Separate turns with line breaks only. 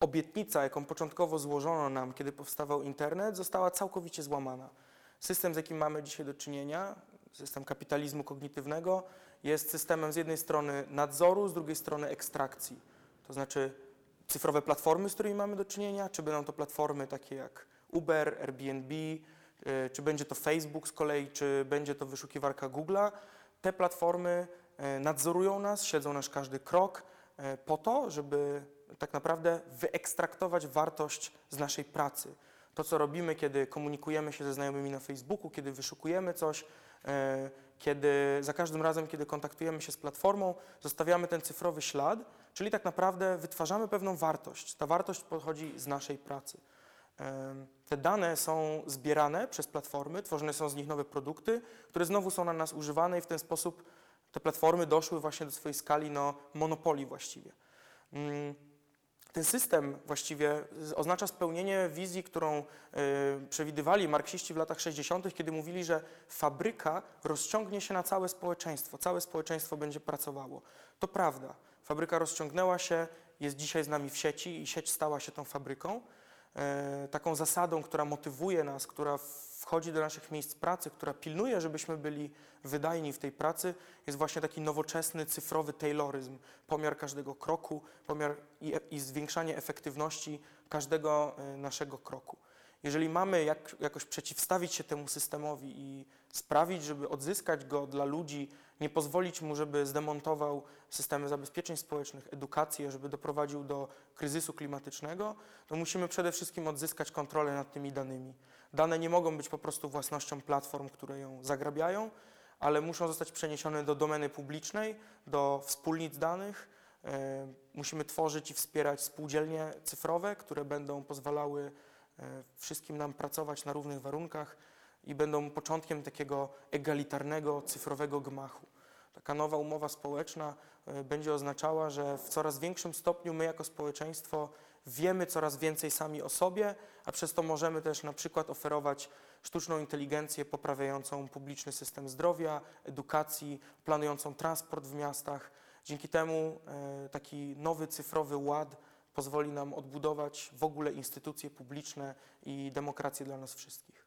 obietnica, jaką początkowo złożono nam, kiedy powstawał internet, została całkowicie złamana. System, z jakim mamy dzisiaj do czynienia, system kapitalizmu kognitywnego, jest systemem z jednej strony nadzoru, z drugiej strony ekstrakcji. To znaczy cyfrowe platformy, z którymi mamy do czynienia, czy będą to platformy takie jak Uber, Airbnb, czy będzie to Facebook z kolei, czy będzie to wyszukiwarka Google'a. Te platformy nadzorują nas, śledzą nasz każdy krok po to, żeby tak naprawdę wyekstraktować wartość z naszej pracy. To, co robimy, kiedy komunikujemy się ze znajomymi na Facebooku, kiedy wyszukujemy coś, kiedy za każdym razem, kiedy kontaktujemy się z platformą, zostawiamy ten cyfrowy ślad, czyli tak naprawdę wytwarzamy pewną wartość. Ta wartość pochodzi z naszej pracy. Te dane są zbierane przez platformy, tworzone są z nich nowe produkty, które znowu są na nas używane i w ten sposób te platformy doszły właśnie do swojej skali monopolii właściwie. Ten system właściwie oznacza spełnienie wizji, którą przewidywali marksiści w latach 60., kiedy mówili, że fabryka rozciągnie się na całe społeczeństwo będzie pracowało. To prawda, fabryka rozciągnęła się, jest dzisiaj z nami w sieci i sieć stała się tą fabryką. Taką zasadą, która motywuje nas, która wchodzi do naszych miejsc pracy, która pilnuje, żebyśmy byli wydajni w tej pracy, jest właśnie taki nowoczesny, cyfrowy tayloryzm, pomiar każdego kroku, pomiar i zwiększanie efektywności każdego naszego kroku. Jeżeli mamy jakoś przeciwstawić się temu systemowi i sprawić, żeby odzyskać go dla ludzi, nie pozwolić mu, żeby zdemontował systemy zabezpieczeń społecznych, edukację, żeby doprowadził do kryzysu klimatycznego, to musimy przede wszystkim odzyskać kontrolę nad tymi danymi. Dane nie mogą być po prostu własnością platform, które ją zagrabiają, ale muszą zostać przeniesione do domeny publicznej, do wspólnic danych. Musimy tworzyć i wspierać spółdzielnie cyfrowe, które będą pozwalały wszystkim nam pracować na równych warunkach i będą początkiem takiego egalitarnego, cyfrowego gmachu. Taka nowa umowa społeczna będzie oznaczała, że w coraz większym stopniu my jako społeczeństwo wiemy coraz więcej sami o sobie, a przez to możemy też na przykład oferować sztuczną inteligencję poprawiającą publiczny system zdrowia, edukacji, planującą transport w miastach. Dzięki temu taki nowy cyfrowy ład pozwoli nam odbudować w ogóle instytucje publiczne i demokrację dla nas wszystkich.